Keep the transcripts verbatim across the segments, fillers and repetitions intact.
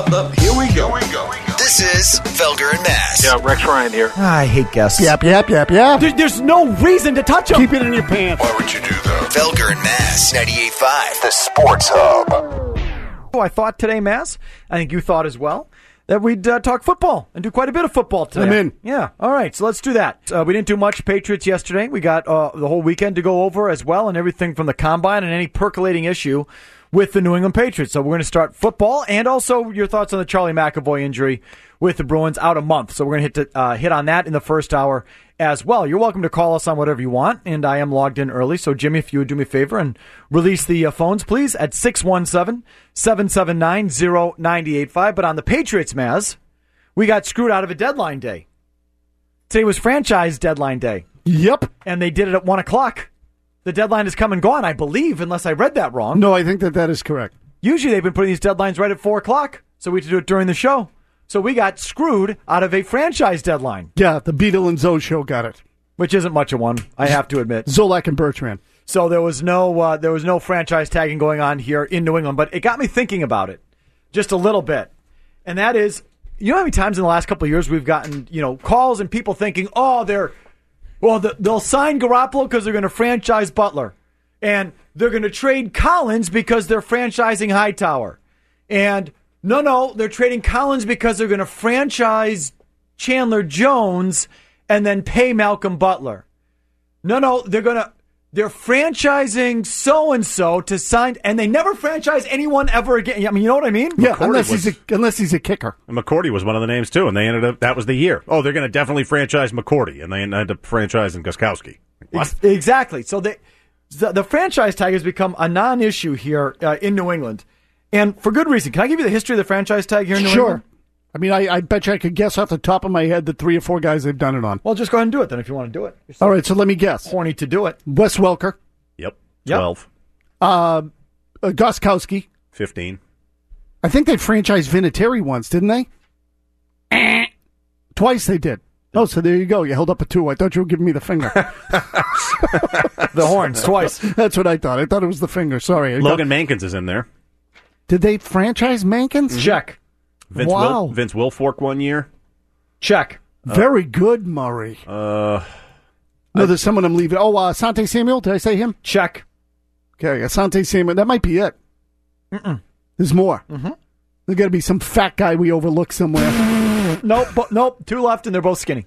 Hold up, here we go. Here we go. This is Felger and Mass. Yeah, Rex Ryan here. I hate guests. Yap, yap, yap, yap. There, there's no reason to touch them. Keep it in your pants. Why would you do that? Felger and Mass, ninety-eight point five, the Sports Hub. I thought today, Mass, I think you thought as well, that we'd uh, talk football and do quite a bit of football today. I'm in. Yeah, all right, so let's do that. Uh, we didn't do much Patriots yesterday. We got uh, the whole weekend to go over as well, and everything from the Combine and any percolating issue with the New England Patriots. So we're going to start football and also your thoughts on the Charlie McAvoy injury with the Bruins out a month. So we're going to hit to, uh, hit on that in the first hour as well. You're welcome to call us on whatever you want, and I am logged in early. So, Jimmy, if you would do me a favor and release the uh, phones, please, at six one seven, seven seven nine, zero nine eight five. But on the Patriots, Maz, we got screwed out of a deadline day. Today was franchise deadline day. Yep. And they did it at one o'clock. The deadline is come and gone, I believe, unless I read that wrong. No, I think that that is correct. Usually they've been putting these deadlines right at four o'clock, so we had to do it during the show. So we got screwed out of a franchise deadline. Yeah, the Beetle and Zoe show got it. Which isn't much of one, I have to admit. Zolak and Bertrand. So there was no uh, there was no franchise tagging going on here in New England, but it got me thinking about it just a little bit. And that is, you know how many times in the last couple of years we've gotten, you know, calls and people thinking, oh, they're, well, they'll sign Garoppolo because they're going to franchise Butler. And they're going to trade Collins because they're franchising Hightower. And no, no, they're trading Collins because they're going to franchise Chandler Jones and then pay Malcolm Butler. No, no, they're going to, they're franchising so-and-so to sign, and they never franchise anyone ever again. I mean, you know what I mean? Yeah, McCourty unless was- he's a, unless he's a kicker. And McCourty was one of the names, too, and they ended up, that was the year. Oh, they're going to definitely franchise McCourty, and they ended up franchising Gostkowski. What? Ex- exactly. So they, the, the franchise tag has become a non-issue here uh, in New England, and for good reason. Can I give you the history of the franchise tag here in New Sure. England? I mean, I, I bet you I could guess off the top of my head the three or four guys they've done it on. Well, just go ahead and do it then if you want to do it. You're so All right, so let me guess. horny to do it. Wes Welker, Yep. Yep. twelve. uh, uh, Gostkowski. fifteen. I think they franchised Vinatieri once, didn't they? Twice they did. Oh, so there you go. You held up a two. I thought you were giving me the finger. The horns, twice. That's what I thought. I thought it was the finger. Sorry. I Logan got- Mankins is in there. Did they franchise Mankins? Check. Vince, Wow. Wil- Vince Wilfork one year. Check. Very good, Murray. Uh, No, there's someone I'm leaving. Oh, uh, Asante Samuel. Did I say him? Check. Okay, Asante Samuel. That might be it. Mm-mm. There's more. Mm-hmm. There's got to be some fat guy we overlooked somewhere. Nope, bo- nope. Two left, and they're both skinny.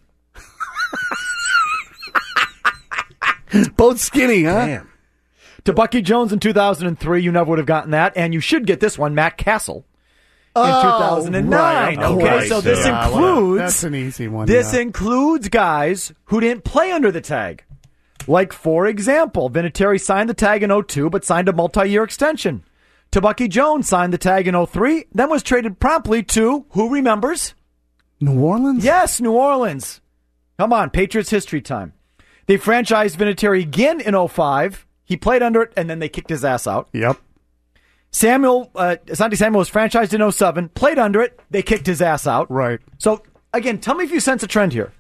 Both skinny, huh? damn. To Bucky Jones in two thousand three, you never would have gotten that, and you should get this one, Matt Castle, in Oh, two thousand nine. right, of Okay, course, so this yeah. includes That's an easy one. this yeah. includes guys who didn't play under the tag. Like, for example, Vinatieri signed the tag in oh two, but signed a multi-year extension. Bucky Jones signed the tag in oh three, then was traded promptly to, who remembers? New Orleans? Yes, New Orleans. Come on, Patriots history time. They franchised Vinatieri again in oh five. He played under it, and then they kicked his ass out. Yep. Samuel, uh, Asante Samuel was franchised in oh seven, played under it, they kicked his ass out. Right. So, again, tell me if you sense a trend here.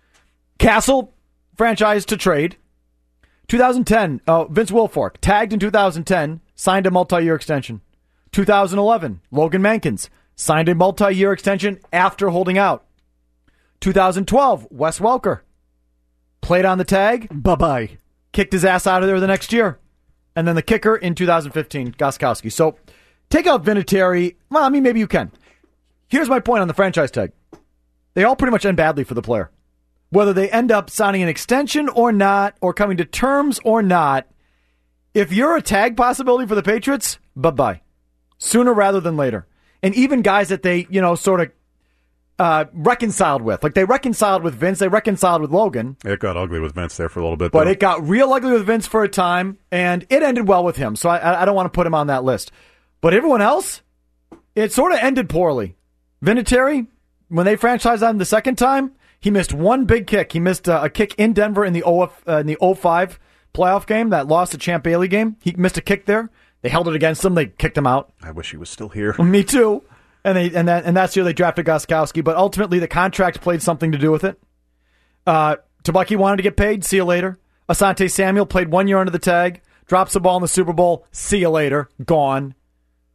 Castle, franchised to trade. two thousand ten, uh, Vince Wilfork, tagged in two thousand ten, signed a multi-year extension. two thousand eleven, Logan Mankins, signed a multi-year extension after holding out. two thousand twelve, Wes Welker, played on the tag, Bye-bye. kicked his ass out of there the next year. And then the kicker in two thousand fifteen, Gostkowski. So take out Vinatieri. Well, I mean, maybe you can. Here's my point on the franchise tag. They all pretty much end badly for the player. Whether they end up signing an extension or not, or coming to terms or not, if you're a tag possibility for the Patriots, bye-bye. Sooner rather than later. And even guys that they, you know, sort of uh, reconciled with. Like, they reconciled with Vince, they reconciled with Logan. It got ugly with Vince there for a little bit. But though. it got real ugly with Vince for a time, and it ended well with him. So I, I don't want to put him on that list. But everyone else, it sort of ended poorly. Vinatieri, when they franchised him the second time, he missed one big kick. He missed uh, a kick in Denver in the oh uh, in the oh five playoff game that lost the Champ Bailey game. He missed a kick there. They held it against him. They kicked him out. I wish he was still here. Me too. And they and that and that's the year they drafted Gostkowski. But ultimately, the contract played something to do with it. Uh, Bucky wanted to get paid. See you later. Asante Samuel played one year under the tag. Drops the ball in the Super Bowl. See you later. Gone.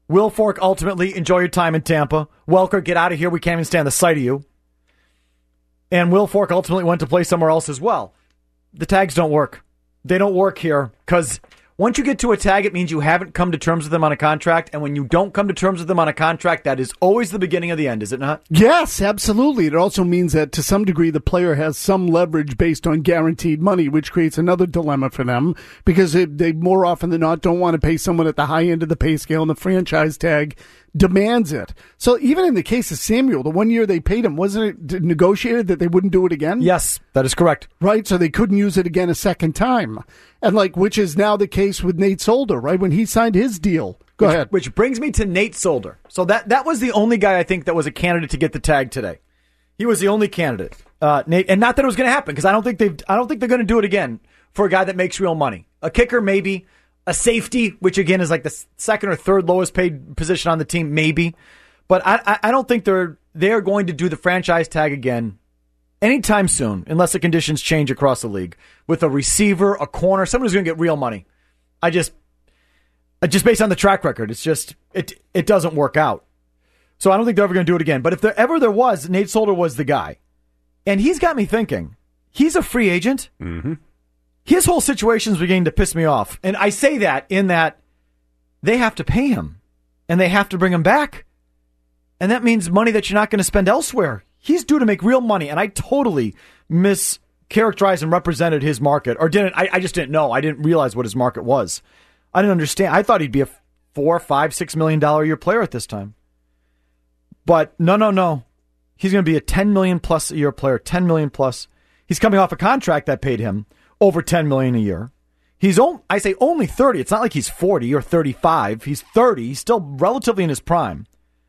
Will Fork, ultimately, enjoy your time in Tampa. Welker, get out of here. We can't even stand the sight of you. And Will Fork ultimately went to play somewhere else as well. The tags don't work. They don't work here because once you get to a tag, it means you haven't come to terms with them on a contract. And when you don't come to terms with them on a contract, that is always the beginning of the end, is it not? Yes, absolutely. It also means that to some degree the player has some leverage based on guaranteed money, which creates another dilemma for them because they, they more often than not don't want to pay someone at the high end of the pay scale, and the franchise tag demands it. So even in the case of Samuel, the one year they paid him, wasn't it negotiated that they wouldn't do it again? Yes, that is correct. Right, so they couldn't use it again a second time. And like, which is now the case with Nate Solder, right, when he signed his deal. Go which, ahead. Which brings me to Nate Solder. So that, that was the only guy I think that was a candidate to get the tag today. He was the only candidate. Uh, Nate, and not that it was going to happen because I don't think they've, I don't think they're going to do it again for a guy that makes real money. A kicker, maybe. A safety, which again is like the second or third lowest paid position on the team, maybe. But I, I, I don't think they're they're going to do the franchise tag again anytime soon, unless the conditions change across the league with a receiver, a corner, someone who's going to get real money. I just, just based on the track record, it's just it it doesn't work out. So I don't think they're ever going to do it again. But if there ever there was, Nate Solder was the guy, and he's got me thinking. He's a free agent. Mm-hmm. His whole situation is beginning to piss me off. And I say that in that they have to pay him and they have to bring him back. And that means money that you're not going to spend elsewhere. He's due to make real money. And I totally mischaracterized and represented his market. Or didn't. I, I just didn't know. I didn't realize what his market was. I didn't understand. I thought he'd be a four, five, six million dollar a year player at this time. But no, no, no. He's going to be a ten million plus a year player. ten million plus. He's coming off a contract that paid him over ten million dollars a year. He's on, I say only thirty. It's not like he's forty or thirty-five. He's thirty. He's still relatively in his prime.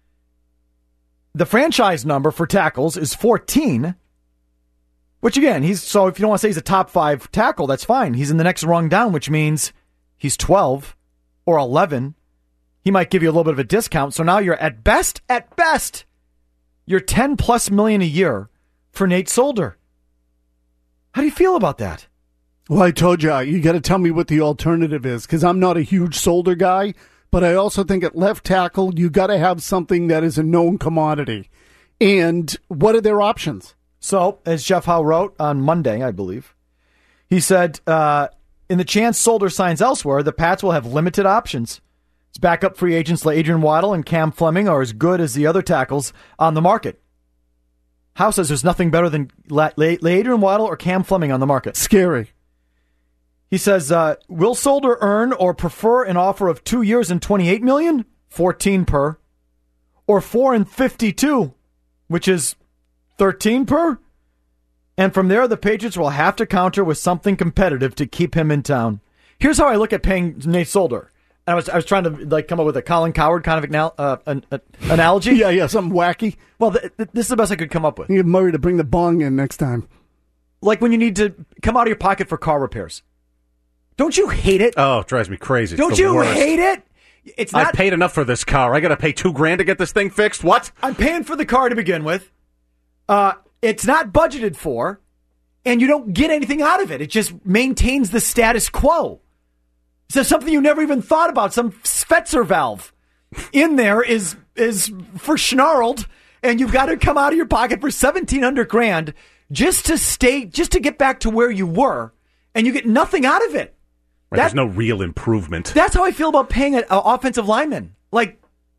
The franchise number for tackles is fourteen, which again, he's so if you don't want to say he's a top five tackle, that's fine. He's in the next rung down, which means he's twelve or eleven. He might give you a little bit of a discount. So now you're at best, at best, you're ten plus million a year for Nate Solder. How do you feel about that? Well, I told you, you got to tell me what the alternative is, because I'm not a huge Solder guy, but I also think at left tackle, you got to have something that is a known commodity. And what are their options? So, as Jeff Howe wrote on Monday, I believe, he said, uh, in the chance Solder signs elsewhere, the Pats will have limited options. His backup free agents like Adrian Waddle and Cam Fleming are as good as the other tackles on the market. Howe says there's nothing better than La- La- La- Adrian Waddle or Cam Fleming on the market. Scary. He says, uh, will Solder earn or prefer an offer of two years and twenty-eight million dollars, fourteen per, or four and fifty-two, which is thirteen per? And from there, the Patriots will have to counter with something competitive to keep him in town. Here's how I look at paying Nate Solder. And I was I was trying to like come up with a Colin Cowherd kind of anal- uh, an, uh, analogy. Yeah, yeah, something wacky. Well, th- th- this is the best I could come up with. You get Murray to bring the bong in next time. Like when you need to come out of your pocket for car repairs. Don't you hate it? Oh, it drives me crazy. It's Don't the you worst. hate it? It's not. I've paid enough for this car. I got to pay two grand to get this thing fixed. What? I'm paying for the car to begin with. Uh, it's not budgeted for, and you don't get anything out of it. It just maintains the status quo. So something you never even thought about, some Spetzer valve in there is is for snarled, and you've got to come out of your pocket for seventeen hundred grand just to stay, just to get back to where you were, and you get nothing out of it. Right, That- there's no real improvement. That's how I feel about paying an offensive lineman. Like,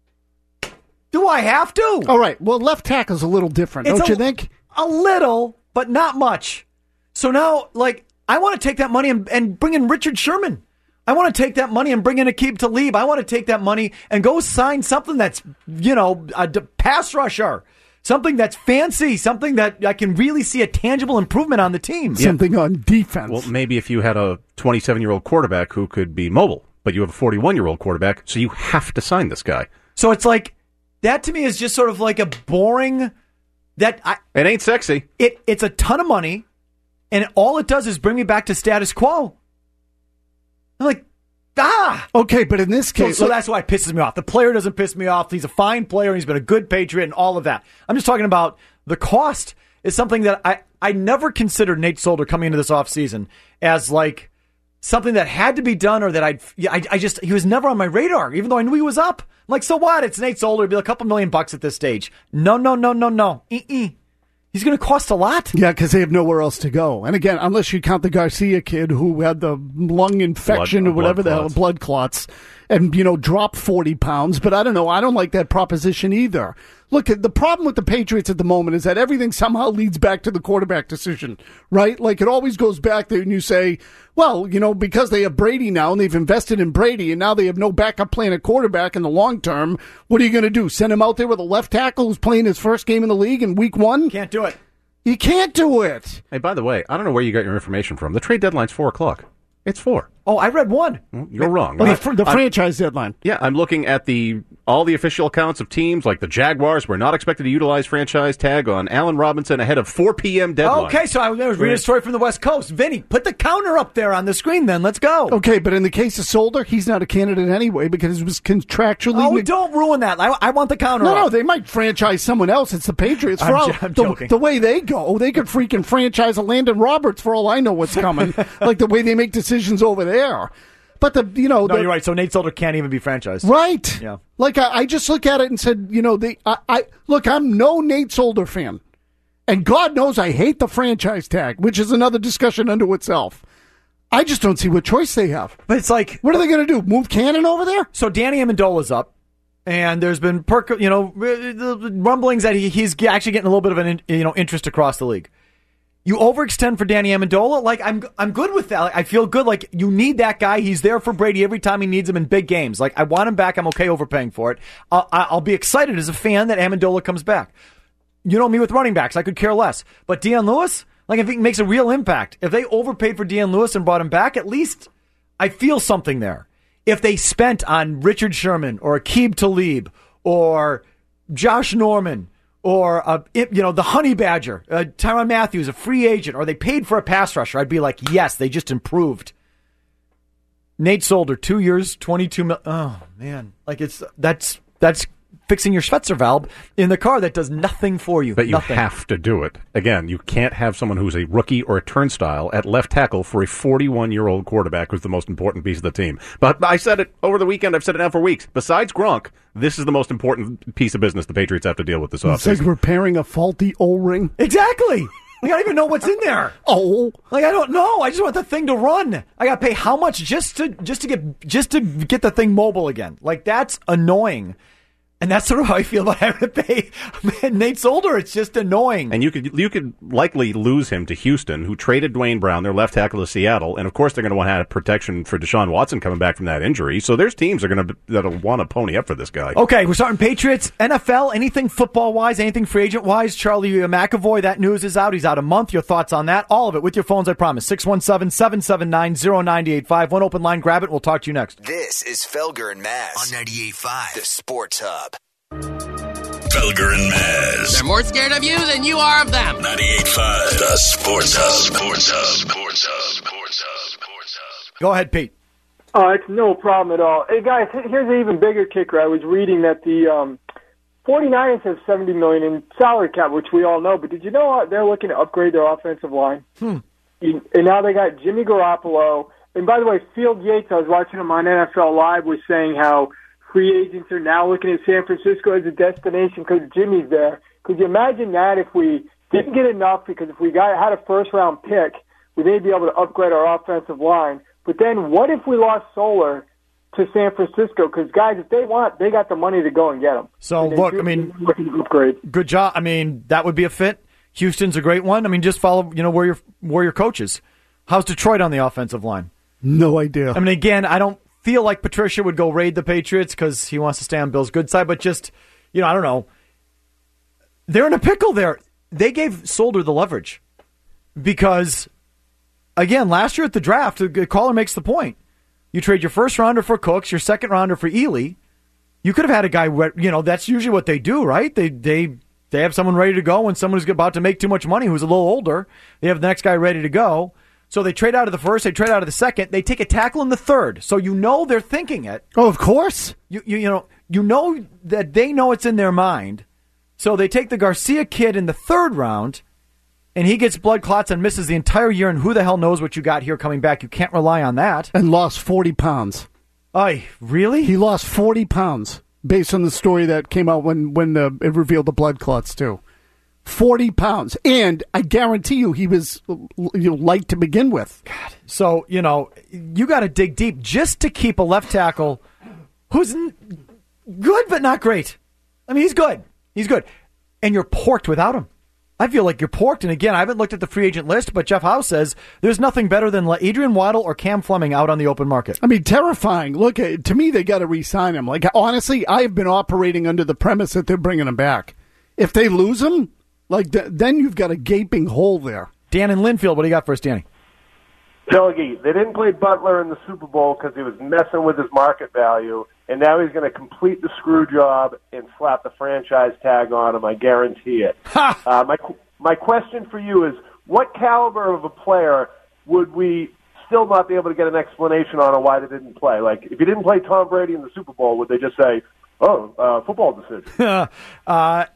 do I have to? All right, well, left tackle's a little different, It's don't a- you think? A little, but not much. So now, like, I want to take that money and, and bring in Richard Sherman. I want to take that money and bring in Aqib Talib. I want to take that money and go sign something that's, you know, a d- pass rusher. Something that's fancy. Something that I can really see a tangible improvement on the team. Something on defense. Well, maybe if you had a twenty-seven-year-old quarterback who could be mobile, but you have a forty-one-year-old quarterback, so you have to sign this guy. So it's like, that to me is just sort of like a boring, that I, It ain't sexy. it it's a ton of money, and all it does is bring me back to status quo. I'm like, ah! Okay, but in this So, case... so that's why it pisses me off. The player doesn't piss me off. He's a fine player. And he's been a good Patriot and all of that. I'm just talking about the cost is something that I, I never considered Nate Solder coming into this offseason as like something that had to be done, or that I'd, yeah, I, I just, he was never on my radar, even though I knew he was up. I'm like, so what? It's Nate Solder. It'd be a couple million bucks at this stage. No, no, no, no, no. E-e. He's going to cost a lot. Yeah, because they have nowhere else to go. And again, unless you count the Garcia kid who had the lung infection Blood- or whatever blood the hell, clots. blood clots, and, you know, drop forty pounds. But I don't know. I don't like that proposition either. Look, the problem with the Patriots at the moment is that everything somehow leads back to the quarterback decision, right? Like, it always goes back there and you say, well, you know, because they have Brady now and they've invested in Brady and now they have no backup plan at quarterback in the long term, what are you going to do? Send him out there with a left tackle who's playing his first game in the league in week one? Can't do it. You can't do it. Hey, by the way, I don't know where you got your information from. The trade deadline's four o'clock. It's four. Oh, I read one. You're wrong. Well, I- the, fr- the I- franchise deadline. Yeah, I'm looking at the all the official accounts of teams like the Jaguars were not expected to utilize franchise tag on Allen Robinson ahead of four p.m. deadline. Okay, so I was reading a story from the West Coast. Vinny, put the counter up there on the screen then. Let's go. Okay, but in the case of Solder, he's not a candidate anyway because it was contractually. Oh, neg- don't ruin that. I, I want the counter no, up. no, they might franchise someone else. It's the Patriots. For I'm all, jo- I'm the, joking. the way they go, they could freaking franchise a Landon Roberts for all I know what's coming. Like the way they make decisions over there. But the you know No, the, you're right. So Nate Solder can't even be franchised. right. Yeah. Like I, I just look at it and said, you know, they. I, I look. I'm no Nate Solder fan, and God knows I hate the franchise tag, which is another discussion unto itself. I just don't see what choice they have. But it's like, What are they going to do? Move Cannon over there? so Danny Amendola's up, and there's been perk, you know, the rumblings that he, he's actually getting a little bit of an in- you know interest across the league. You overextend for Danny Amendola, like I'm I'm good with that. Like, I feel good. Like, you need that guy. He's there for Brady every time he needs him in big games. Like, I want him back. I'm okay overpaying for it. I'll, I'll be excited as a fan that Amendola comes back. You know me with running backs. I could care less. But Deion Lewis, like, if he makes a real impact, if they overpaid for Deion Lewis and brought him back, at least I feel something there. If they spent on Richard Sherman or Aqib Talib or Josh Norman or, uh, you know, the Honey Badger, uh, Tyrann Matthews, a free agent, or they paid for a pass rusher, I'd be like, yes, they just improved. Nate Solder, two years, twenty-two mil. Oh, man. Like, it's, that's, that's fixing your Schweitzer valve in the car that does nothing for you. But you nothing. have to do it. Again, you can't have someone who's a rookie or a turnstile at left tackle for a forty-one-year-old quarterback who's the most important piece of the team. But I said it over the weekend. I've said it now for weeks. Besides Gronk, this is the most important piece of business the Patriots have to deal with this It's like offseason. repairing a faulty O-ring. Exactly. Like, I don't even know what's in there. Oh, Like, I don't know. I just want the thing to run. I got to pay how much just to just to get just to get the thing mobile again. Like, that's annoying. And that's sort of how I feel about having to pay man, Nate Solder. It's just annoying. And you could you could likely lose him to Houston, who traded Dwayne Brown, their left tackle, to Seattle, and of course they're going to want to have protection for Deshaun Watson coming back from that injury. So there's teams that are going to that'll want to pony up for this guy. Okay, we're starting Patriots, N F L, anything football-wise, anything free agent-wise. Charlie McAvoy, that news is out. He's out a month. Your thoughts on that? All of it with your phones, I promise. six one seven, seven seven nine, zero nine eight five. One open line, grab it. We'll talk to you next. This is Felger and Maz on ninety-eight point five, the Sports Hub. Felger and Maz. They're more scared of you than you are of them. ninety-eight point five, the Sports Hub. Sports Hub. Sports Hub. Sports Hub. Sports Hub. Go ahead, Pete. Oh, it's no problem at all. Hey, guys, here's an even bigger kicker. I was reading that the um, 49ers have seventy million dollars in salary cap, which we all know, but did you know they're looking to upgrade their offensive line? Hmm. And now they got Jimmy Garoppolo. And by the way, Field Yates, I was watching him on N F L Live, was saying how free agents are now looking at San Francisco as a destination because Jimmy's there. Could you imagine that if we didn't get enough, because if we got had a first-round pick, we may be able to upgrade our offensive line. But then what if we lost Solar to San Francisco? Because, guys, if they want, they got the money to go and get him. So, And they look, do- I mean, looking to upgrade. good job. I mean, that would be a fit. Houston's a great one. I mean, just follow, you know, where your where your coach is. How's Detroit on the offensive line? no idea. I mean, again, I don't feel like Patricia would go raid the Patriots because he wants to stay on Bill's good side, but just, you know, I don't know. They're in a pickle there. They gave Solder the leverage because, again, last year at the draft, the caller makes the point. You trade your first rounder for Cooks, your second rounder for Ely. You could have had a guy, you know, that's usually what they do, right? They they they have someone ready to go when someone who's about to make too much money, who's a little older. They have the next guy ready to go. So they trade out of the first, they trade out of the second, they take a tackle in the third. So you know they're thinking it. oh, of course. You you you know you know that they know it's in their mind. So they take the Garcia kid in the third round, and he gets blood clots and misses the entire year, and who the hell knows what you got here coming back. You can't rely on that. And lost forty pounds. Ay, really? He lost forty pounds based on the story that came out when, when uh, it revealed the blood clots, too. forty pounds. And I guarantee you he was you know, light to begin with. God. So, you know, you got to dig deep just to keep a left tackle who's n- good but not great. I mean, he's good. He's good. And you're porked without him. I feel like you're porked. And again, I haven't looked at the free agent list, but Jeff Howe says there's nothing better than Adrian Waddle or Cam Fleming out on the open market. I mean, terrifying. Look, to me, they got to re-sign him. Like, honestly, I have been operating under the premise that they're bringing him back. If they lose him, like, th- then you've got a gaping hole there. Dan in Linfield, what do you got for us, Danny? Pellegrini, they didn't play Butler in the Super Bowl because he was messing with his market value, and now he's going to complete the screw job and slap the franchise tag on him. I guarantee it. uh, my my question for you is, what caliber of a player would we still not be able to get an explanation on why they didn't play? Like, if you didn't play Tom Brady in the Super Bowl, would they just say, oh, uh, football decision? uh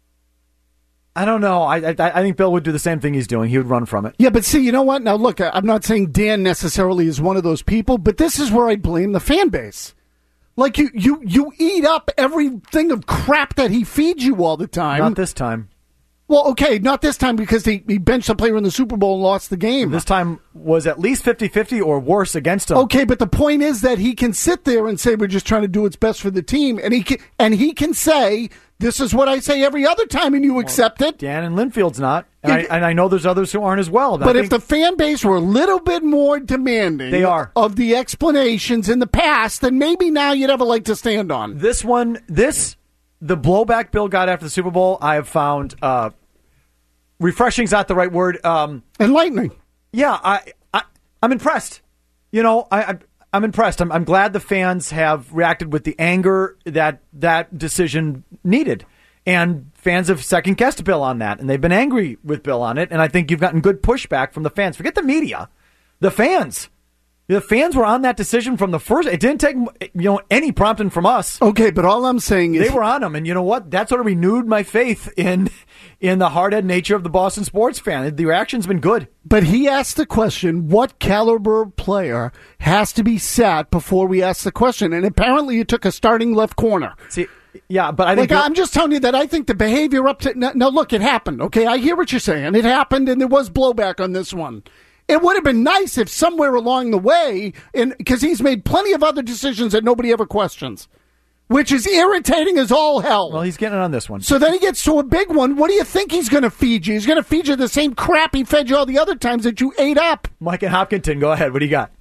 I don't know. I, I I think Bill would do the same thing he's doing. He would run from it. Yeah, but see, you know what? Now, look, I'm not saying Dan necessarily is one of those people, but this is where I blame the fan base. Like, you, you, you eat up everything of crap that he feeds you all the time. Not this time. Well, okay, not this time because he, he benched a player in the Super Bowl and lost the game. This time was at least fifty-fifty or worse against him. Okay, but the point is that he can sit there and say, we're just trying to do what's best for the team, and he can, and he can say, this is what I say every other time, and you accept it. Dan and Linfield's not, and, I, and I know there's others who aren't as well. But I if the fan base were a little bit more demanding they are. of the explanations in the past, then maybe now you'd have a leg to stand on. This one, this, the blowback Bill got after the Super Bowl, I have found uh, refreshing's not the right word. Um, Enlightening. Yeah, I, I, I'm impressed. You know, I, I I'm impressed. I'm, I'm glad the fans have reacted with the anger that that decision needed. And fans have second-guessed Bill on that, and they've been angry with Bill on it, and I think you've gotten good pushback from the fans. Forget the media. The fans. The fans were on that decision from the first. It didn't take you know any prompting from us. Okay, but all I'm saying is they were on them, and you know what? That sort of renewed my faith in in the hard-headed nature of the Boston sports fan. The reaction's been good. But he asked the question, what caliber player has to be sat before we ask the question? And apparently it took a starting left corner. See, yeah, but I think... Like, I'm just telling you that I think the behavior up to... Now, look, it happened, okay? I hear what you're saying. It happened, and there was blowback on this one. It would have been nice if somewhere along the way, because he's made plenty of other decisions that nobody ever questions, which is irritating as all hell. Well, he's getting it on this one. So then he gets to a big one. What do you think he's going to feed you? He's going to feed you the same crap he fed you all the other times that you ate up. Mike and Hopkinton, go ahead. What do you got?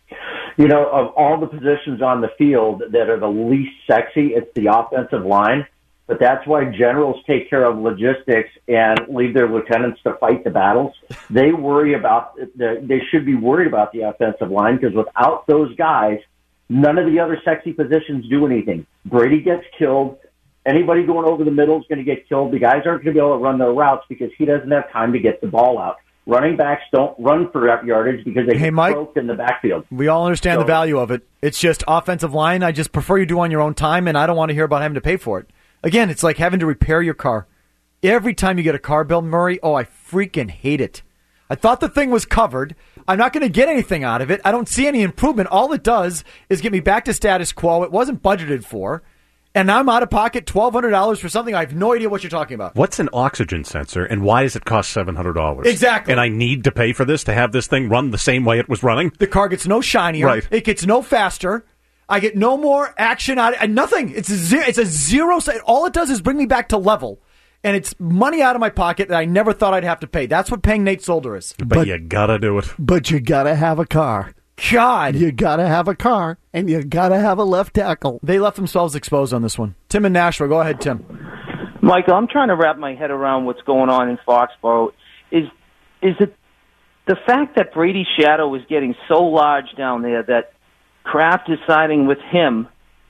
You know, of all the positions on the field that are the least sexy, it's the offensive line. But that's why generals take care of logistics and leave their lieutenants to fight the battles. They worry about the, they should be worried about the offensive line because without those guys, none of the other sexy positions do anything. Brady gets killed. Anybody going over the middle is going to get killed. The guys aren't going to be able to run their routes because he doesn't have time to get the ball out. Running backs don't run for yardage because they hey, get Mike, broke in the backfield. We all understand so, the value of it. It's just offensive line. I just prefer you do on your own time, and I don't want to hear about having to pay for it. Again, it's like having to repair your car. Every time you get a car, Bill Murray, oh, I freaking hate it. I thought the thing was covered. I'm not going to get anything out of it. I don't see any improvement. All it does is get me back to status quo. It wasn't budgeted for. And now I'm out of pocket twelve hundred dollars for something I have no idea what you're talking about. What's an oxygen sensor, and why does it cost seven hundred dollars? Exactly. And I need to pay for this to have this thing run the same way it was running? The car gets no shinier. Right. It gets no faster. I get no more action out of it. Nothing. It's a zero. It's a zero. All it does is bring me back to level. And it's money out of my pocket that I never thought I'd have to pay. That's what paying Nate Solder is. But, but you gotta do it. But you gotta have a car. God. You gotta have a car, and you gotta have a left tackle. They left themselves exposed on this one. Tim in Nashville. Go ahead, Tim. Michael, I'm trying to wrap my head around what's going on in Foxborough. Is is it the fact that Brady's shadow is getting so large down there that Kraft is siding with him,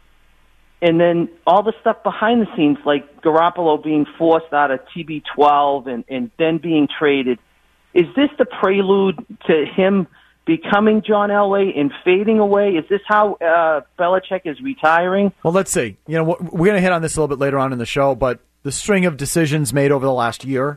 and then all the stuff behind the scenes, like Garoppolo being forced out of T B twelve and, and then being traded, is this the prelude to him becoming John Elway and fading away? Is this how uh, Belichick is retiring? Well, let's see. You know, we're going to hit on this a little bit later on in the show, but the string of decisions made over the last year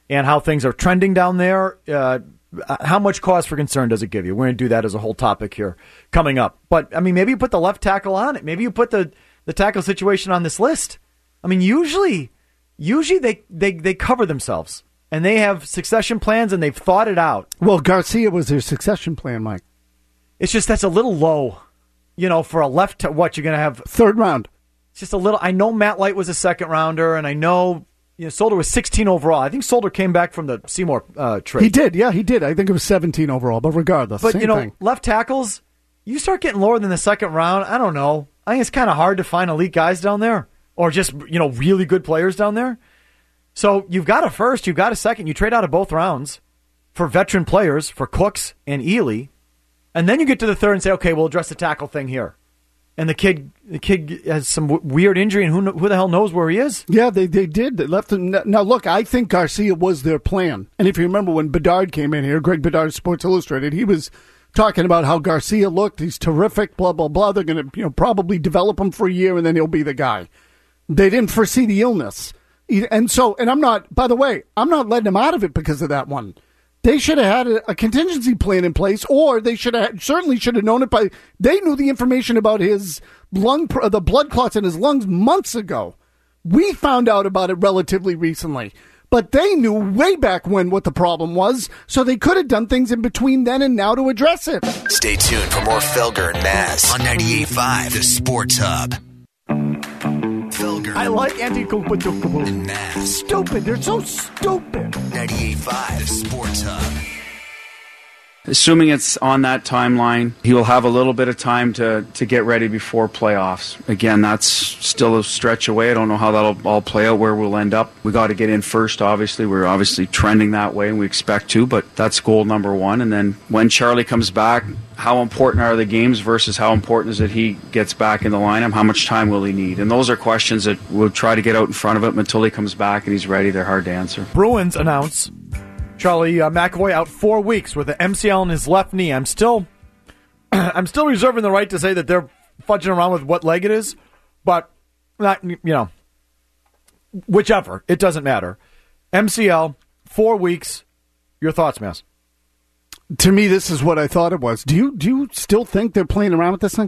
and how things are trending down there. Uh, how much cause for concern does it give you? We're going to do that as a whole topic here coming up. But, I mean, maybe you put the left tackle on it. Maybe you put the, the tackle situation on this list. I mean, usually, usually they, they, they cover themselves, and they have succession plans, and they've thought it out. Well, Garcia was their succession plan, Mike. It's just that's a little low, you know, for a left. Ta- what, you're going to have? Third round. It's just a little. I know Matt Light was a second rounder, and I know, you know Solder was sixteen overall. I think Solder came back from the Seymour uh, trade. He did, yeah, he did. I think it was seventeen overall, but regardless, but same you know, thing. left tackles, you start getting lower than the second round. I don't know. I think it's kind of hard to find elite guys down there, or just you know really good players down there. So you've got a first, you've got a second. You trade out of both rounds for veteran players, for Cooks and Ely. And then you get to the third and say, okay, we'll address the tackle thing here. And the kid the kid has some w- weird injury, and who who the hell knows where he is? Yeah, they, they did. They left him. Now, look, I think Garcia was their plan. And if you remember when Bedard came in here, Greg Bedard, Sports Illustrated, he was talking about how Garcia looked. He's terrific, blah, blah, blah. They're going to you know probably develop him for a year, and then he'll be the guy. They didn't foresee the illness. And so, and I'm not, by the way, I'm not letting him out of it because of that one. They should have had a, a contingency plan in place, or they should have certainly should have known it by. They knew the information about his lung, the blood clots in his lungs months ago. We found out about it relatively recently, but they knew way back when what the problem was, so they could have done things in between then and now to address it. Stay tuned for more Felger and Maz on ninety-eight point five, the Sports Hub. Felger. I like anti-Kuputukubu. And Maz. Stupid. They're so stupid. ninety-eight point five, the Sports Hub. Assuming it's on that timeline, he will have a little bit of time to, to get ready before playoffs. Again, that's still a stretch away. I don't know how that'll all play out, where we'll end up. We got to get in first, obviously. We're obviously trending that way, and we expect to, but that's goal number one. And then when Charlie comes back, how important are the games versus how important is it he gets back in the lineup? How much time will he need? And those are questions that we'll try to get out in front of him until he comes back and he's ready. They're hard to answer. Bruins announce Charlie uh, McAvoy out four weeks with an M C L in his left knee. I'm still, I'm still reserving the right to say that they're fudging around with what leg it is, but not, you know, whichever. It doesn't matter. M C L, four weeks. Your thoughts, Mass? To me, this is what I thought it was. Do you do you still think they're playing around with this thing?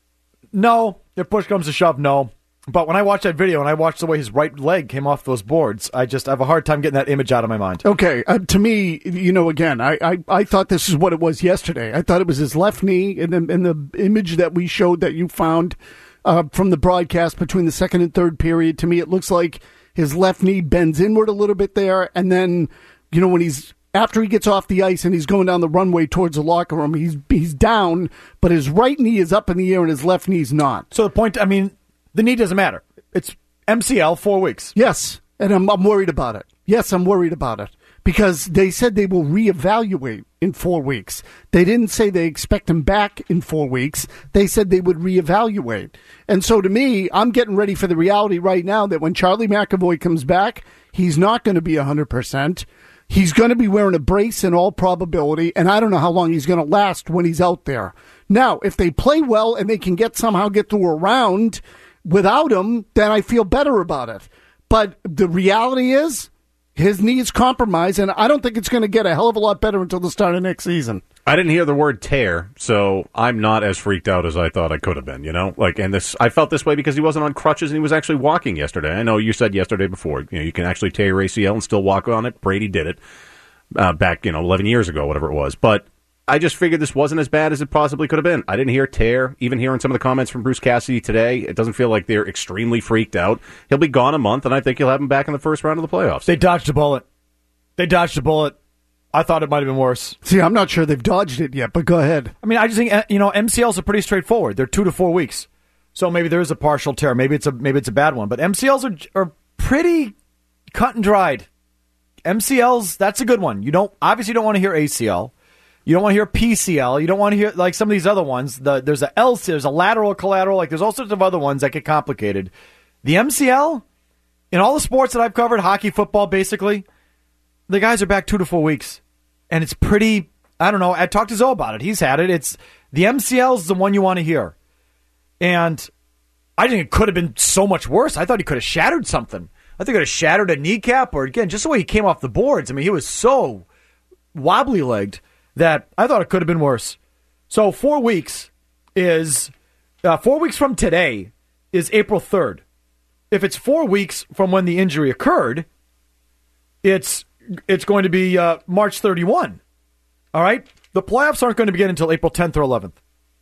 No. If push comes to shove, no. But when I watched that video and I watched the way his right leg came off those boards, I just have a hard time getting that image out of my mind. Okay, uh, to me, you know, again, I, I, I thought this is what it was yesterday. I thought it was his left knee, and the, and the image that we showed that you found uh, from the broadcast between the second and third period, to me it looks like his left knee bends inward a little bit there, and then, you know, when he's after he gets off the ice and he's going down the runway towards the locker room, he's he's down, but his right knee is up in the air and his left knee's not. So the point, I mean, the knee doesn't matter. It's M C L, four weeks. Yes, and I'm, I'm worried about it. Yes, I'm worried about it. Because they said they will reevaluate in four weeks. They didn't say they expect him back in four weeks. They said they would reevaluate. And so to me, I'm getting ready for the reality right now that when Charlie McAvoy comes back, he's not going to be one hundred percent. He's going to be wearing a brace in all probability, and I don't know how long he's going to last when he's out there. Now, if they play well and they can get somehow get through a round without him, then I feel better about it. But the reality is, his knee is compromised, and I don't think it's going to get a hell of a lot better until the start of next season. I didn't hear the word tear, so I'm not as freaked out as I thought I could have been, you know? Like, and this, I felt this way because he wasn't on crutches and he was actually walking yesterday. I know you said yesterday before, you know, you can actually tear your A C L and still walk on it. Brady did it uh, back, you know, eleven years ago, whatever it was. But I just figured this wasn't as bad as it possibly could have been. I didn't hear tear. Even hearing some of the comments from Bruce Cassidy today, it doesn't feel like they're extremely freaked out. He'll be gone a month, and I think you'll have him back in the first round of the playoffs. They dodged a bullet. They dodged a bullet. I thought it might have been worse. See, I'm not sure they've dodged it yet, but go ahead. I mean, I just think, you know, M C Ls are pretty straightforward. They're two to four weeks. So maybe there is a partial tear. Maybe it's a maybe it's a bad one. But M C Ls are are pretty cut and dried. M C Ls, that's a good one. You don't obviously don't want to hear A C L. You don't want to hear P C L. You don't want to hear like some of these other ones. The, there's a L C, there's a lateral collateral. Like there's all sorts of other ones that get complicated. The M C L, in all the sports that I've covered, hockey, football, basically, the guys are back two to four weeks. And it's pretty, I don't know, I talked to Zoe about it. He's had it. It's the M C L is the one you want to hear. And I think it could have been so much worse. I thought he could have shattered something. I think it had shattered a kneecap, or again, just the way he came off the boards. I mean, he was so wobbly legged that I thought it could have been worse. So four weeks is uh, four weeks from today is April third. If it's four weeks from when the injury occurred, it's it's going to be uh, March thirty-first. All right? The playoffs aren't going to begin until April tenth or eleventh.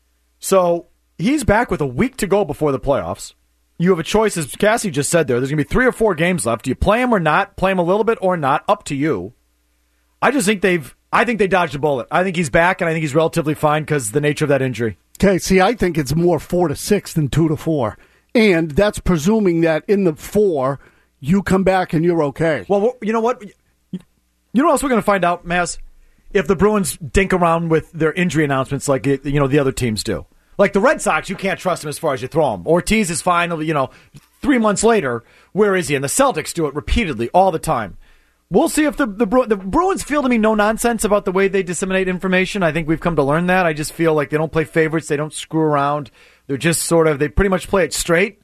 So he's back with a week to go before the playoffs. You have a choice, as Cassie just said there. There's going to be three or four games left. Do you play him or not? Play him a little bit or not? Up to you. I just think they've I think they dodged a bullet. I think he's back, and I think he's relatively fine because of the nature of that injury. Okay, see, I think it's more four to six than two to four. And that's presuming that in the four, you come back and you're okay. Well, you know what? You know what else we're going to find out, Maz? If the Bruins dink around with their injury announcements like you know the other teams do. Like the Red Sox, you can't trust them as far as you throw them. Ortiz is fine, you know, three months later, where is he? And the Celtics do it repeatedly all the time. We'll see if the, the, Bru- the Bruins feel to me no nonsense about the way they disseminate information. I think we've come to learn that. I just feel like they don't play favorites. They don't screw around. They're just sort of, they pretty much play it straight.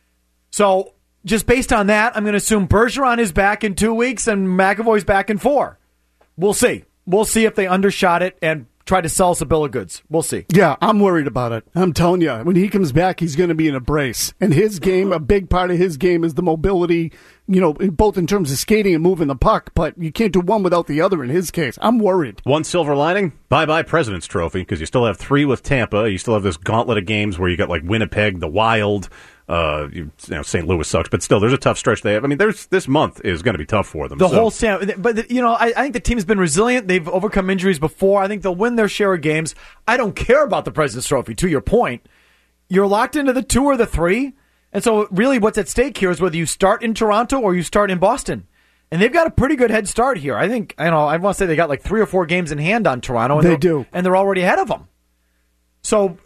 So just based on that, I'm going to assume Bergeron is back in two weeks and McAvoy's back in four. We'll see. We'll see if they undershot it and try to sell us a bill of goods. We'll see. Yeah, I'm worried about it. I'm telling you, when he comes back, he's going to be in a brace. And his game, a big part of his game is the mobility, you know, both in terms of skating and moving the puck, but you can't do one without the other in his case. I'm worried. One silver lining, bye-bye President's Trophy, because you still have three with Tampa. You still have this gauntlet of games where you got like Winnipeg, the Wild, Uh, you, you know, Saint Louis sucks, but still, there's a tough stretch they have. I mean, there's this month is going to be tough for them. The so. whole Sam, but you know, I, I think the team's been resilient. They've overcome injuries before. I think they'll win their share of games. I don't care about the President's Trophy. To your point, you're locked into the two or the three, and so really, what's at stake here is whether you start in Toronto or you start in Boston. And they've got a pretty good head start here. I think, I know, I want to say they got like three or four games in hand on Toronto. And they do, and they're already ahead of them. So.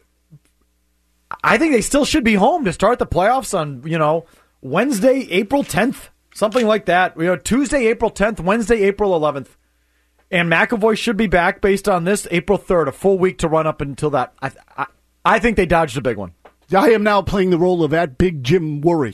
I think they still should be home to start the playoffs on, you know, Wednesday, April tenth, something like that. You know, Tuesday, April tenth, Wednesday, April eleventh. And McAvoy should be back based on this April third, a full week to run up until that. I, I, I think they dodged a big one. I am now playing the role of that big Jim Worry.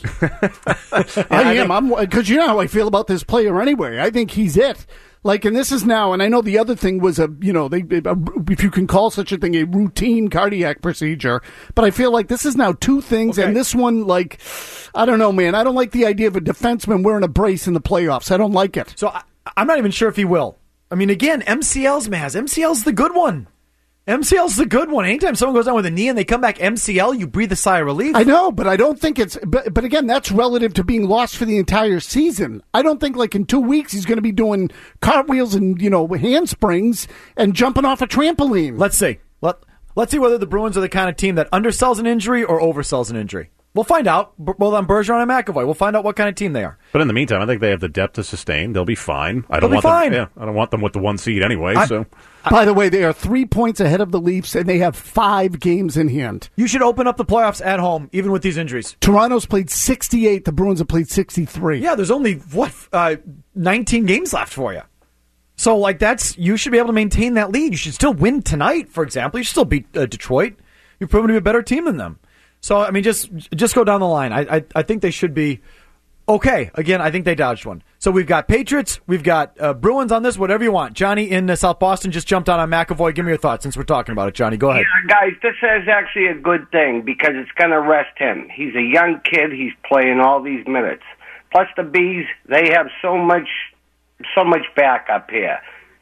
I, I am. I'm because you know how I feel about this player anyway. I think he's it. Like, and this is now, and I know the other thing was a, you know, they, a, if you can call such a thing a routine cardiac procedure, but I feel like this is now two things, okay. And this one, like, I don't know, man. I don't like the idea of a defenseman wearing a brace in the playoffs. I don't like it. So I, I'm not even sure if he will. I mean, again, M C L's, Maz. M C L's the good one. M C L's the good one. Anytime someone goes down with a knee and they come back M C L, you breathe a sigh of relief. I know, but I don't think it's... But, but again, that's relative to being lost for the entire season. I don't think, like, in two weeks he's going to be doing cartwheels and, you know, handsprings and jumping off a trampoline. Let's see. Let, let's see whether the Bruins are the kind of team that undersells an injury or oversells an injury. We'll find out, both on Bergeron and McAvoy. We'll find out what kind of team they are. But in the meantime, I think they have the depth to sustain. They'll be fine. I don't They'll want be fine. them. Yeah, I don't want them with the one seed anyway. I, so, by the way, they are three points ahead of the Leafs, and they have five games in hand. You should open up the playoffs at home, even with these injuries. Toronto's played sixty-eight. The Bruins have played sixty-three. Yeah, there's only what uh, nineteen games left for you. So, like, that's you should be able to maintain that lead. You should still win tonight, for example. You should still beat uh, Detroit. You've proven to be a better team than them. So, I mean, just just go down the line. I, I I think they should be okay. Again, I think they dodged one. So we've got Patriots, we've got uh, Bruins on this, whatever you want. Johnny in uh, South Boston just jumped out on McAvoy. Give me your thoughts since we're talking about it, Johnny. Go ahead. Yeah, guys, this is actually a good thing because it's going to rest him. He's a young kid. He's playing all these minutes. Plus the Bees, they have so much, so much backup here.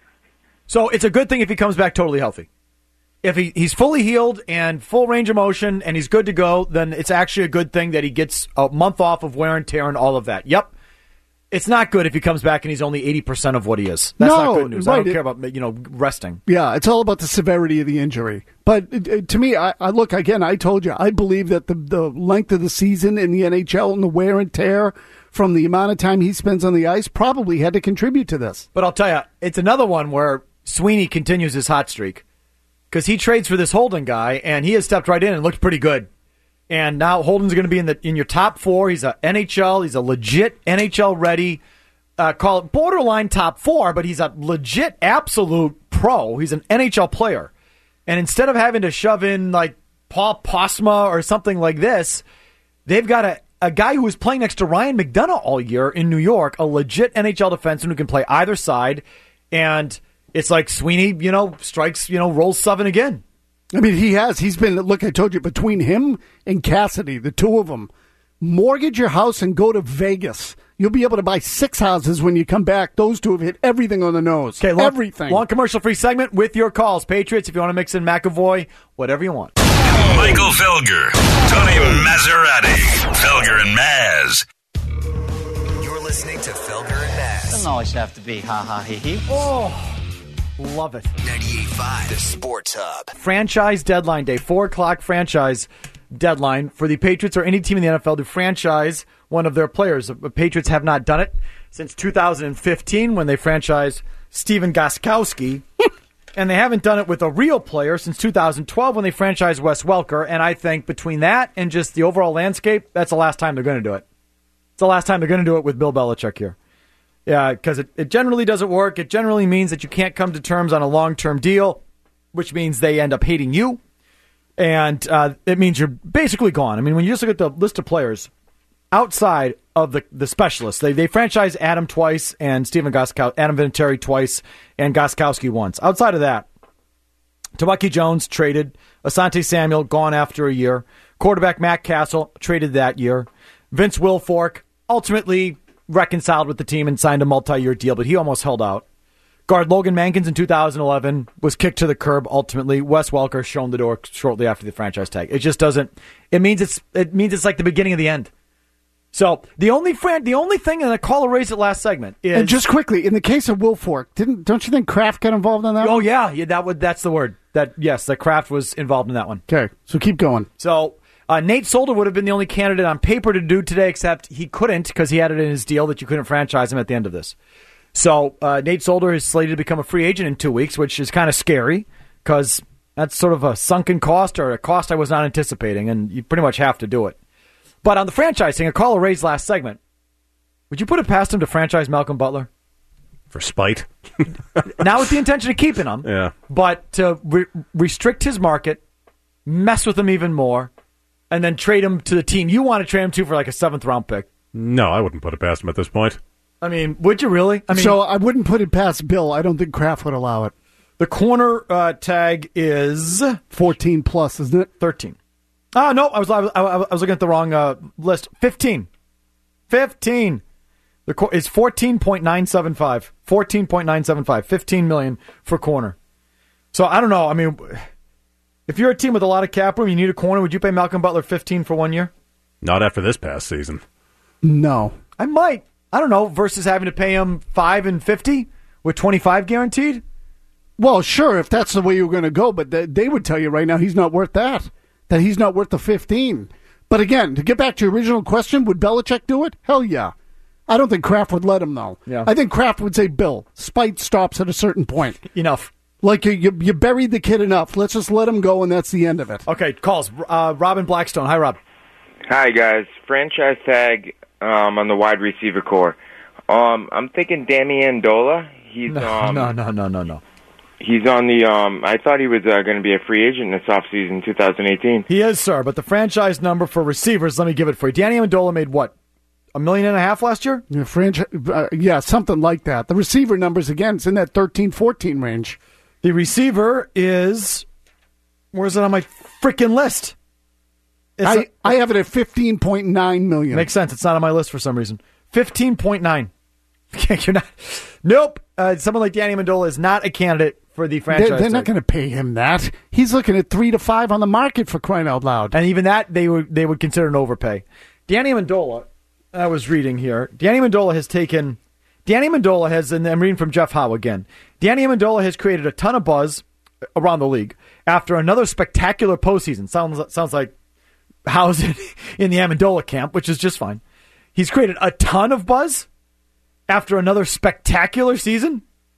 So it's a good thing if he comes back totally healthy. If he, he's fully healed and full range of motion and he's good to go, then it's actually a good thing that he gets a month off of wear and tear and all of that. Yep. It's not good if he comes back and he's only eighty percent of what he is. That's no, not good news. Right. I don't care about, you know, resting. Yeah, it's all about the severity of the injury. But uh, to me, I, I look, again, I told you, I believe that the, the length of the season in the N H L and the wear and tear from the amount of time he spends on the ice probably had to contribute to this. But I'll tell you, it's another one where Sweeney continues his hot streak. Because he trades for this Holden guy, and he has stepped right in and looked pretty good. And now Holden's going to be in the in your top four. He's a N H L. He's a legit N H L ready. Uh, call it borderline top four, but he's a legit absolute pro. He's an N H L player. And instead of having to shove in like Paul Postma or something like this, they've got a, a guy who was playing next to Ryan McDonough all year in New York, a legit N H L defenseman who can play either side, and it's like Sweeney, you know, strikes, you know, rolls seven again. I mean, he has. He's been, look, I told you, between him and Cassidy, the two of them, mortgage your house and go to Vegas. You'll be able to buy six houses when you come back. Those two have hit everything on the nose. Okay, long, everything. Long commercial-free segment with your calls. Patriots, if you want to mix in McAvoy, whatever you want. Michael Felger, Tony Maserati, Felger and Maz. You're listening to Felger and Maz. Doesn't always have to be ha-ha, hee-hee. Oh, love it. ninety-eight point five, the Sports Hub. Franchise deadline day, four o'clock franchise deadline for the Patriots or any team in the N F L to franchise one of their players. The Patriots have not done it since two thousand fifteen when they franchised Steven Gostkowski, and they haven't done it with a real player since two thousand twelve when they franchised Wes Welker, and I think between that and just the overall landscape, that's the last time they're going to do it. It's the last time they're going to do it with Bill Belichick here. Yeah, because it, it generally doesn't work. It generally means that you can't come to terms on a long-term deal, which means they end up hating you. And uh, it means you're basically gone. I mean, when you just look at the list of players outside of the, the specialists, they they franchised Adam twice and Steven Gostkowski, Adam Vinatieri twice and Gostkowski once. Outside of that, Tawaki Jones traded. Asante Samuel gone after a year. Quarterback Matt Castle traded that year. Vince Wilfork ultimately reconciled with the team and signed a multi-year deal, but he almost held out. Guard Logan Mankins in two thousand eleven was kicked to the curb ultimately. Wes Welker shown the door shortly after the franchise tag. It just doesn't it means it's it means it's like the beginning of the end. So the only fran- the only thing, and the caller raised it last segment, is and just quickly, in the case of Wilfork, didn't don't you think Kraft got involved in that? Oh one? yeah, yeah, that would that's the word. That yes, that Kraft was involved in that one. Okay, so keep going. So uh, Nate Solder would have been the only candidate on paper to do today, except he couldn't because he had it in his deal that you couldn't franchise him at the end of this. So uh, Nate Solder is slated to become a free agent in two weeks, which is kind of scary because that's sort of a sunken cost or a cost I was not anticipating, and you pretty much have to do it. But on the franchise thing, a caller raised last segment, would you put it past him to franchise Malcolm Butler? For spite? Not with the intention of keeping him, yeah. but to re- restrict his market, mess with him even more, and then trade him to the team you want to trade him to for like a seventh-round pick. No, I wouldn't put it past him at this point. I mean, would you really? I mean, so I wouldn't put it past Bill. I don't think Kraft would allow it. The corner uh, tag is fourteen plus, isn't it? Thirteen. Oh no, I was I was, I was looking at the wrong uh, list. Fifteen. Fifteen. The cor- is fourteen point nine seven five. Fourteen point nine seven five. Fifteen million for corner. So I don't know. I mean, if you're a team with a lot of cap room, you need a corner. Would you pay Malcolm Butler fifteen for one year? Not after this past season. No, I might. I don't know, versus having to pay him five and fifty with twenty-five guaranteed? Well, sure, if that's the way you're going to go, but they, they would tell you right now he's not worth that, that he's not worth the fifteen. But again, to get back to your original question, would Belichick do it? Hell yeah. I don't think Kraft would let him, though. Yeah. I think Kraft would say, Bill, spite stops at a certain point. Enough. Like you, you, you buried the kid enough. Let's just let him go, and that's the end of it. Okay, calls. Uh, Robin Blackstone. Hi, Rob. Hi, guys. Franchise tag um, on the wide receiver core. Um, I'm thinking Danny Amendola. He's no, um, no, no, no, no, no. He's on the. Um, I thought he was uh, going to be a free agent this offseason, twenty eighteen. He is, sir. But the franchise number for receivers, let me give it for you. Danny Amendola made what? A million and a half last year? Yeah, franchise, uh, yeah, something like that. The receiver numbers, again, it's in that thirteen, fourteen range. The receiver is. Where's it on my freaking list? It's I, a, I have it at fifteen point nine million. Makes sense. It's not on my list for some reason. fifteen point nine. You're not. Nope. Uh, someone like Danny Amendola is not a candidate for the franchise. They're, they're not going to pay him that. He's looking at three to five on the market for crying out loud. And even that, they would they would consider an overpay. Danny Amendola, I was reading here. Danny Amendola has taken. Danny Amendola has, and I'm reading from Jeff Howe again. Danny Amendola has created a ton of buzz around the league after another spectacular postseason. Sounds sounds like Howe's in, in the Amendola camp, which is just fine. He's created a ton of buzz after another spectacular season,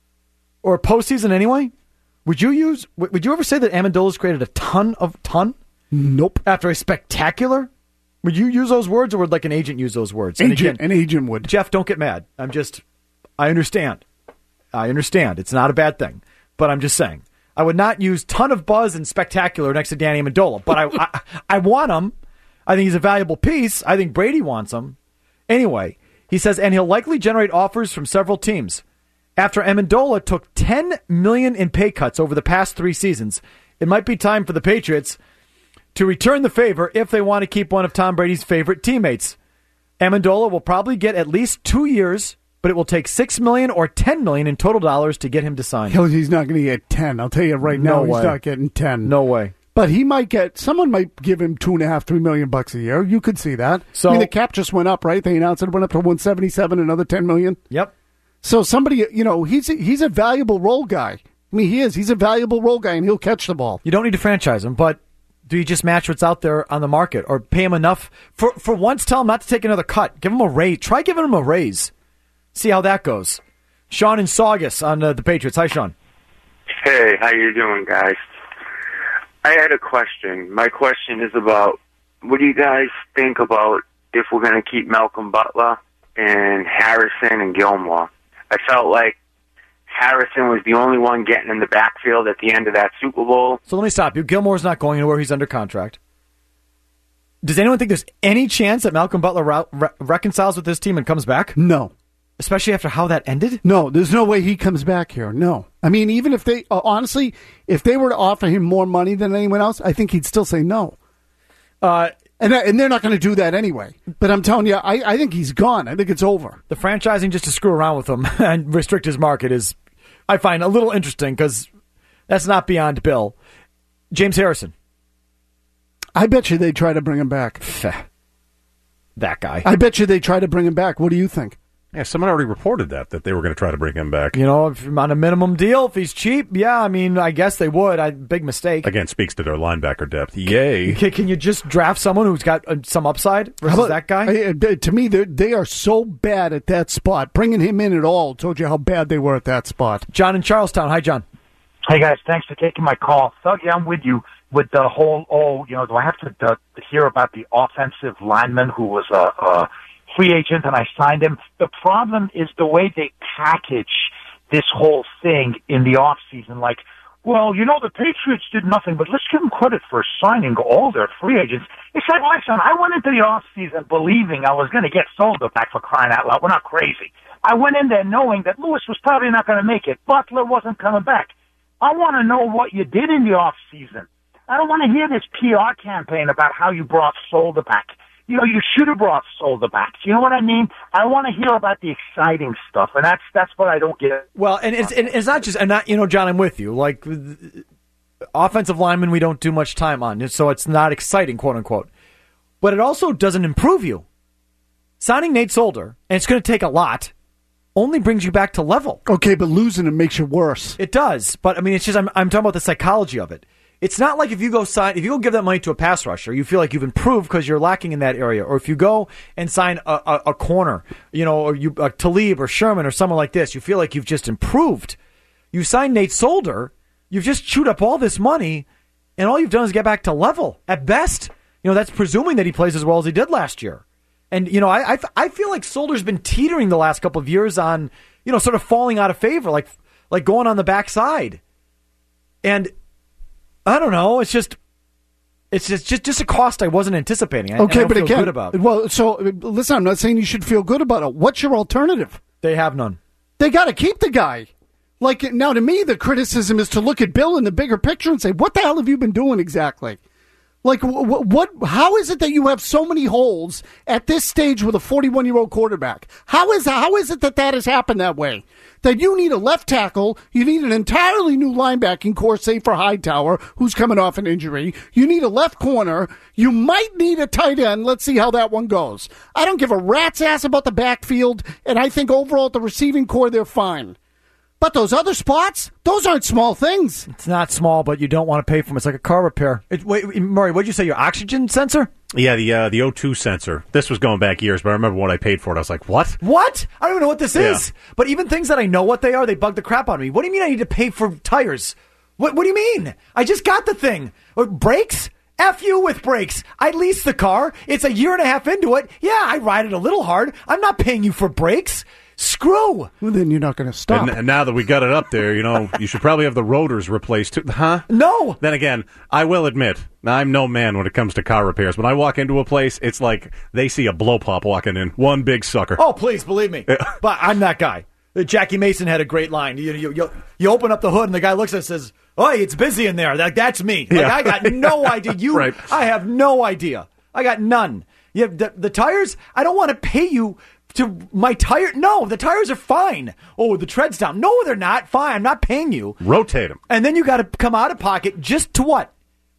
or postseason anyway. Would you use? Would you ever say that Amendola's created a ton of ton? Nope. After a spectacular, would you use those words, or would like an agent use those words? Agent, and again, an agent would. Jeff, don't get mad. I'm just. I understand. I understand. It's not a bad thing, but I'm just saying I would not use ton of buzz and spectacular next to Danny Amendola. But I, I, I want him. I think he's a valuable piece. I think Brady wants him. Anyway, he says, and he'll likely generate offers from several teams. After Amendola took ten million dollars in pay cuts over the past three seasons, it might be time for the Patriots to return the favor if they want to keep one of Tom Brady's favorite teammates. Amendola will probably get at least two years, but it will take six million dollars or ten million dollars in total dollars to get him to sign. He's not going to get ten. I'll tell you right now, No way. he's not getting ten. No way. But he might get, someone might give him two and a half, three million bucks a year. You could see that. So, I mean, the cap just went up, right? They announced it went up to one seventy-seven, another ten million. Yep. So somebody, you know, he's a, he's a valuable role guy. I mean, he is. He's a valuable role guy, and he'll catch the ball. You don't need to franchise him, but do you just match what's out there on the market or pay him enough? For for once, tell him not to take another cut. Give him a raise. Try giving him a raise. See how that goes. Sean in Saugus on uh, the Patriots. Hi, Sean. Hey, how you doing, guys? I had a question. My question is about, what do you guys think about if we're going to keep Malcolm Butler and Harrison and Gilmore? I felt like Harrison was the only one getting in the backfield at the end of that Super Bowl. So let me stop you. Gilmore's not going anywhere. He's under contract. Does anyone think there's any chance that Malcolm Butler re- re- reconciles with this team and comes back? No. Especially after how that ended? No, there's no way he comes back here. No. I mean, even if they, uh, honestly, if they were to offer him more money than anyone else, I think he'd still say no. Uh, and, and they're not going to do that anyway. But I'm telling you, I, I think he's gone. I think it's over. The franchising just to screw around with him and restrict his market is, I find, a little interesting because that's not beyond Bill. James Harrison. I bet you they try to bring him back. That guy. I bet you they try to bring him back. What do you think? Yeah, someone already reported that, that they were going to try to bring him back. You know, if on a minimum deal, if he's cheap, yeah, I mean, I guess they would. I, big mistake. Again, speaks to their linebacker depth. Yay. Can, can you just draft someone who's got uh, some upside versus about, that guy? I, uh, to me, they are so bad at that spot. Bringing him in at all told you how bad they were at that spot. John in Charlestown. Hi, John. Hey, guys. Thanks for taking my call. Thuggy, I'm with you with the whole, oh, you know, do I have to uh, hear about the offensive lineman who was a... Uh, free agent and I signed him. The problem is the way they package this whole thing in the off season. Like, well, you know, the Patriots did nothing, but let's give them credit for signing all their free agents. It's like, listen, I went into the off season believing I was going to get Solder back, for crying out loud. We're not crazy. I went in there knowing that Lewis was probably not going to make it. Butler wasn't coming back. I want to know what you did in the off season. I don't want to hear this P R campaign about how you brought Solder back. You know, you should have brought Solder back. You know what I mean? I want to hear about the exciting stuff, and that's that's what I don't get. Well, and it's and it's not just, and not, you know, John, I'm with you. Like, offensive linemen, we don't do much time on, so it's not exciting, quote unquote. But it also doesn't improve you. Signing Nate Solder, and it's going to take a lot, only brings you back to level. Okay, but losing him makes you worse. It does, but I mean, it's just I'm I'm talking about the psychology of it. It's not like if you go sign, if you go give that money to a pass rusher, you feel like you've improved because you're lacking in that area. Or if you go and sign a, a, a corner, you know, or you uh, Talib or Sherman or someone like this, you feel like you've just improved. You sign Nate Solder, you've just chewed up all this money, and all you've done is get back to level at best. You know, that's presuming that he plays as well as he did last year. And you know, I I, I feel like Solder's been teetering the last couple of years on, you know, sort of falling out of favor, like like going on the backside, and. I don't know. It's just, it's just, just, just a cost I wasn't anticipating. I, okay, I don't but feel again, good about. well, so listen, I'm not saying you should feel good about it. What's your alternative? They have none. They got to keep the guy. Like now, to me, the criticism is to look at Bill in the bigger picture and say, "What the hell have you been doing exactly?" Like, what, what? How is it that you have so many holes at this stage with a forty-one-year-old quarterback? How is how is it that that has happened that way? That you need a left tackle, you need an entirely new linebacking core, save for Hightower, who's coming off an injury. You need a left corner. You might need a tight end. Let's see how that one goes. I don't give a rat's ass about the backfield, and I think overall at the receiving core, they're fine. But those other spots, those aren't small things. It's not small, but you don't want to pay for them. It's like a car repair. It, wait, Murray, what did you say, your oxygen sensor? Yeah, the uh, the O two sensor. This was going back years, but I remember what I paid for it. I was like, what? What? I don't even know what this Yeah. is. But even things that I know what they are, they bug the crap out of me. What do you mean I need to pay for tires? What What do you mean? I just got the thing. Or brakes? F you with brakes. I leased the car. It's a year and a half into it. Yeah, I ride it a little hard. I'm not paying you for brakes. screw. Well, then you're not going to stop. And, and now that we got it up there, you know, you should probably have the rotors replaced too. Huh? No. Then again, I will admit, I'm no man when it comes to car repairs. When I walk into a place, it's like they see a blow pop walking in. One big sucker. Oh, please, believe me. But I'm that guy. Jackie Mason had a great line. You, you, you, you open up the hood, and the guy looks at it and says, "Oh, it's busy in there." Like, that's me. Like, Yeah. I got no idea. You, Right. I have no idea. I got none. You have the, the tires, I don't want to pay you to my tire. No, the tires are fine. Oh, the tread's down. No, they're not. Fine. I'm not paying you. Rotate them. And then you got to come out of pocket just to what?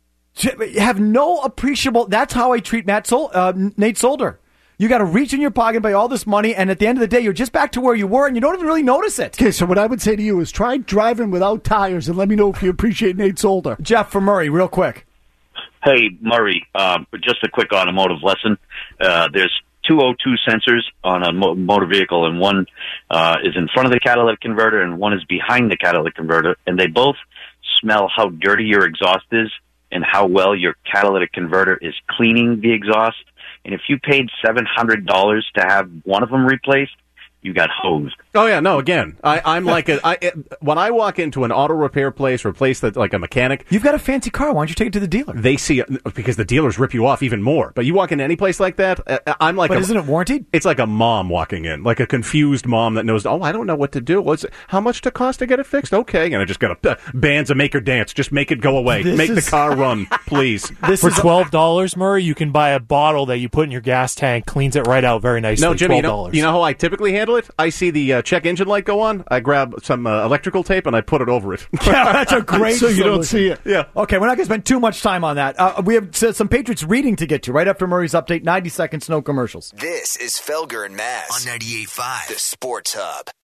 To have no appreciable. That's how I treat Matt Sol, uh, Nate Solder. You got to reach in your pocket and pay all this money, and at the end of the day, you're just back to where you were, and you don't even really notice it. Okay, so what I would say to you is try driving without tires and let me know if you appreciate Nate Solder. Jeff from Murray, real quick. Hey, Murray, um, just a quick automotive lesson. Uh, there's two oh two sensors on a mo- motor vehicle, and one uh, is in front of the catalytic converter and one is behind the catalytic converter, and they both smell how dirty your exhaust is and how well your catalytic converter is cleaning the exhaust. And if you paid seven hundred dollars to have one of them replaced, you got hosed. Oh yeah, no. Again, I, I'm like a, I, when I walk into an auto repair place or a place that like a mechanic. You've got a fancy car. Why don't you take it to the dealer? They see it because the dealers rip you off even more. But you walk into any place like that, uh, I'm like, But a, isn't it warranted? It's like a mom walking in, like a confused mom that knows. Oh, I don't know what to do. What's how much to cost to get it fixed? Okay, and I just got a uh, bands of make her dance. Just make it go away. This make is- the car run, please. For twelve dollars, Murray, you can buy a bottle that you put in your gas tank, cleans it right out very nicely. No, Jimmy, you know, twelve dollars. you know how I typically handle it? I see the uh, check engine light go on. I grab some uh, electrical tape and I put it over it. Yeah, that's a great So you don't solution. see it. Yeah. Okay, we're not going to spend too much time on that. Uh, we have uh, some Patriots reading to get to right after Murray's update. ninety seconds, no commercials. This is Felger and Maz on ninety-eight point five, the Sports Hub.